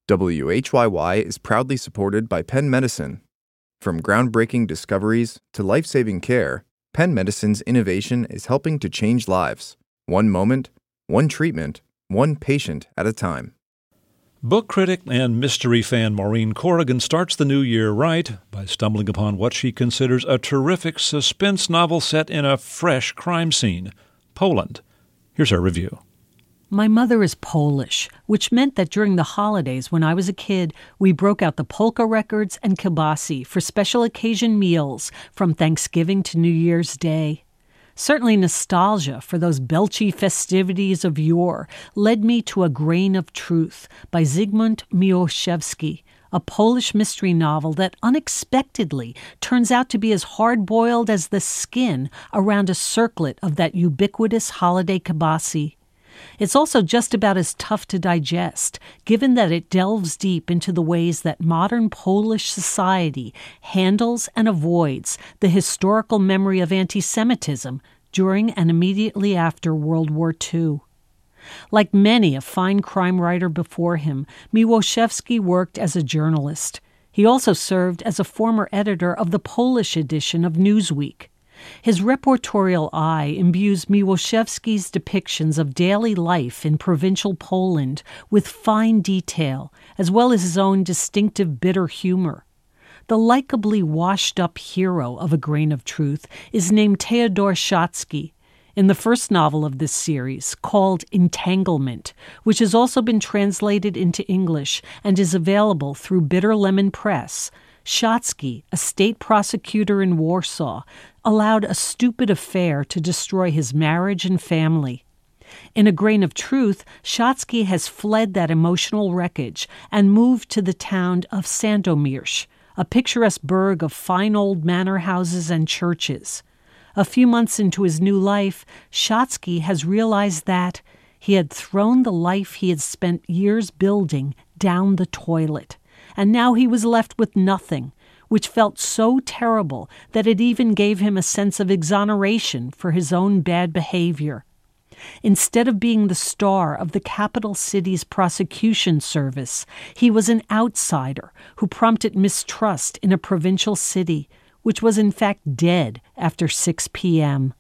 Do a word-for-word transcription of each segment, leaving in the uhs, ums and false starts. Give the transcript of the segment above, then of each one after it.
W H Y Y is proudly supported by Penn Medicine. From groundbreaking discoveries to life-saving care, Penn Medicine's innovation is helping to change lives, one moment, one treatment, one patient at a time. Book critic and mystery fan Maureen Corrigan starts the new year right by stumbling upon what she considers a terrific suspense novel set in a fresh crime scene, Poland. Here's her review. My mother is Polish, which meant that during the holidays when I was a kid, we broke out the polka records and kielbasi for special occasion meals from Thanksgiving to New Year's Day. Certainly nostalgia for those belchy festivities of yore led me to A Grain of Truth by Zygmunt Miłoszewski, a Polish mystery novel that unexpectedly turns out to be as hard-boiled as the skin around a circlet of that ubiquitous holiday kielbasi. It's also just about as tough to digest, given that it delves deep into the ways that modern Polish society handles and avoids the historical memory of anti-Semitism during and immediately after World War Two. Like many a fine crime writer before him, Miłoszewski worked as a journalist. He also served as a former editor of the Polish edition of Newsweek. His reportorial eye imbues Miłoszewski's depictions of daily life in provincial Poland with fine detail, as well as his own distinctive bitter humor. The likably washed-up hero of A Grain of Truth is named Teodor Szocki. In the first novel of this series, called Entanglement, which has also been translated into English and is available through Bitter Lemon Press, Szocki, a state prosecutor in Warsaw, allowed a stupid affair to destroy his marriage and family. In A Grain of Truth, Szocki has fled that emotional wreckage and moved to the town of Sandomierz, a picturesque burg of fine old manor houses and churches. A few months into his new life, Szocki has realized that he had thrown the life he had spent years building down the toilet, and now he was left with nothing, which felt so terrible that it even gave him a sense of exoneration for his own bad behavior. Instead of being the star of the capital city's prosecution service, he was an outsider who prompted mistrust in a provincial city, which was in fact dead after six p.m.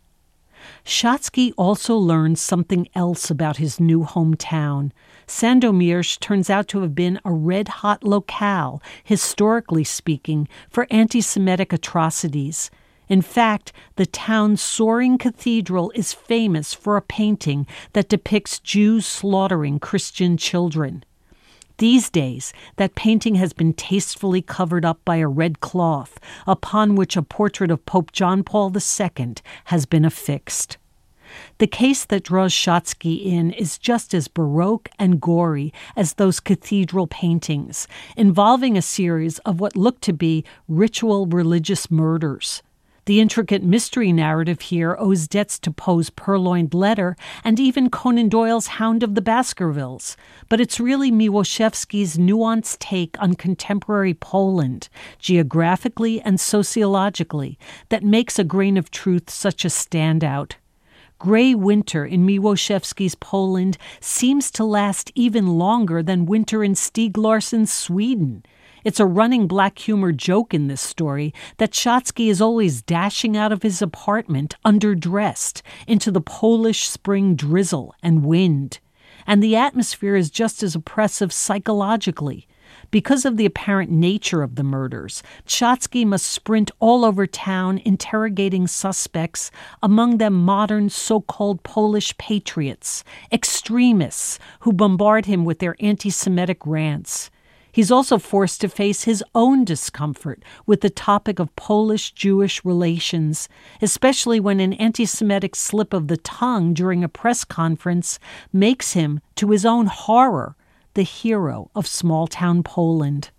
Szocki also learned something else about his new hometown. Sandomierz turns out to have been a red-hot locale, historically speaking, for anti-Semitic atrocities. In fact, the town's soaring cathedral is famous for a painting that depicts Jews slaughtering Christian children. These days, that painting has been tastefully covered up by a red cloth, upon which a portrait of Pope John Paul the Second has been affixed. The case that draws Szocki in is just as baroque and gory as those cathedral paintings, involving a series of what look to be ritual religious murders. The intricate mystery narrative here owes debts to Poe's Purloined Letter and even Conan Doyle's Hound of the Baskervilles, but it's really Miłoszewski's nuanced take on contemporary Poland, geographically and sociologically, that makes A Grain of Truth such a standout. Gray winter in Miłoszewski's Poland seems to last even longer than winter in Stieg Larsson's Sweden. It's a running black humor joke in this story that Szocki is always dashing out of his apartment underdressed into the Polish spring drizzle and wind. And the atmosphere is just as oppressive psychologically. Because of the apparent nature of the murders, Szocki must sprint all over town interrogating suspects, among them modern so-called Polish patriots, extremists who bombard him with their anti-Semitic rants. He's also forced to face his own discomfort with the topic of Polish-Jewish relations, especially when an anti-Semitic slip of the tongue during a press conference makes him, to his own horror, the hero of small-town Poland.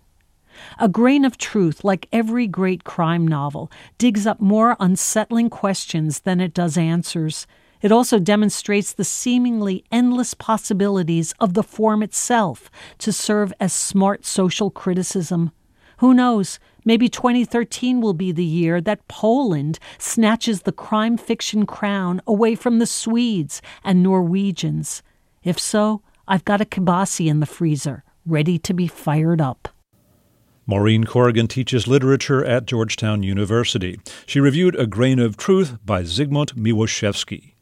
A Grain of Truth, like every great crime novel, digs up more unsettling questions than it does answers. It also demonstrates the seemingly endless possibilities of the form itself to serve as smart social criticism. Who knows, maybe twenty thirteen will be the year that Poland snatches the crime fiction crown away from the Swedes and Norwegians. If so, I've got a kielbasi in the freezer, ready to be fired up. Maureen Corrigan teaches literature at Georgetown University. She reviewed A Grain of Truth by Zygmunt Miłoszewski.